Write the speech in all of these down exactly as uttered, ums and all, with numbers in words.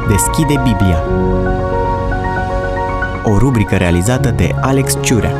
Deschide Biblia. O rubrică realizată de Alex Ciurea.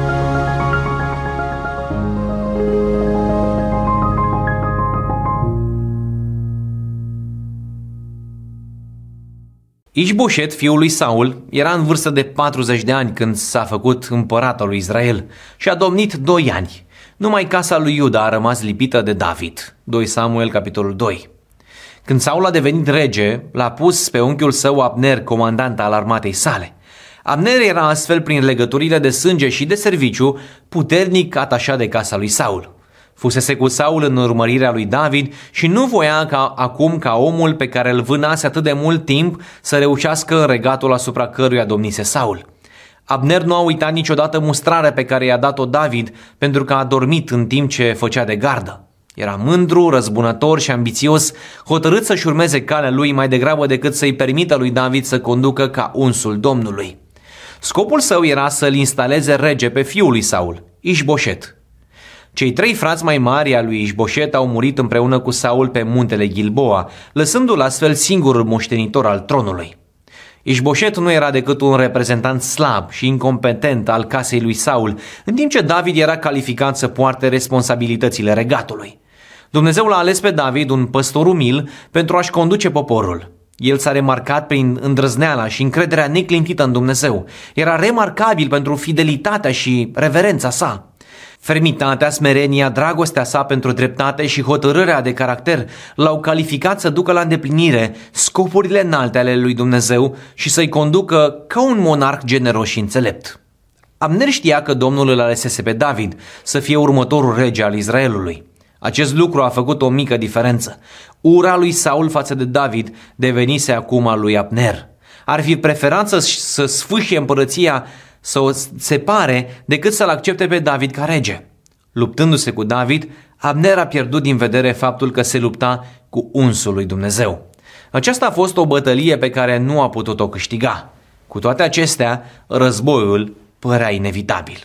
Ișboșet, fiul lui Saul, era în vârstă de patruzeci de ani când s-a făcut împărat al lui Israel și a domnit doi ani. Numai casa lui Iuda a rămas lipită de David. doi Samuel, capitolul doi. Când Saul a devenit rege, l-a pus pe unchiul său Abner comandant al armatei sale. Abner era astfel, prin legăturile de sânge și de serviciu, puternic atașat de casa lui Saul. Fusese cu Saul în urmărirea lui David și nu voia ca acum ca omul pe care îl vânase atât de mult timp să reușească în regatul asupra căruia domnise Saul. Abner nu a uitat niciodată mustrarea pe care i-a dat-o David pentru că a dormit în timp ce făcea de gardă. Era mândru, răzbunător și ambițios, hotărât să-și urmeze calea lui mai degrabă decât să-i permită lui David să conducă ca unsul Domnului. Scopul său era să-l instaleze rege pe fiul lui Saul, Ișboșet. Cei trei frați mai mari ai lui Ișboșet au murit împreună cu Saul pe muntele Gilboa, lăsându-l astfel singurul moștenitor al tronului. Ișboșet nu era decât un reprezentant slab și incompetent al casei lui Saul, în timp ce David era calificat să poarte responsabilitățile regatului. Dumnezeu l-a ales pe David, un păstor umil, pentru a-și conduce poporul. El s-a remarcat prin îndrăzneala și încrederea neclintită în Dumnezeu. Era remarcabil pentru fidelitatea și reverența sa. Fermitatea, smerenia, dragostea sa pentru dreptate și hotărârea de caracter l-au calificat să ducă la îndeplinire scopurile înalte ale lui Dumnezeu și să-i conducă ca un monarh generos și înțelept. Abner știa că Domnul îl alesese pe David să fie următorul rege al Israelului. Acest lucru a făcut o mică diferență. Ura lui Saul față de David devenise acum al lui Abner. Ar fi preferat să, să sfâșie împărăția, să o separe, decât să-l accepte pe David ca rege. Luptându-se cu David, Abner a pierdut din vedere faptul că se lupta cu unsul lui Dumnezeu. Aceasta a fost o bătălie pe care nu a putut-o câștiga. Cu toate acestea, războiul părea inevitabil.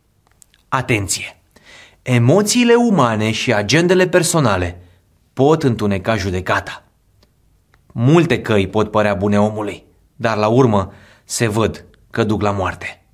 Atenție! Emoțiile umane și agendele personale pot întuneca judecata. Multe căi pot părea bune omului, dar la urmă se văd că duc la moarte.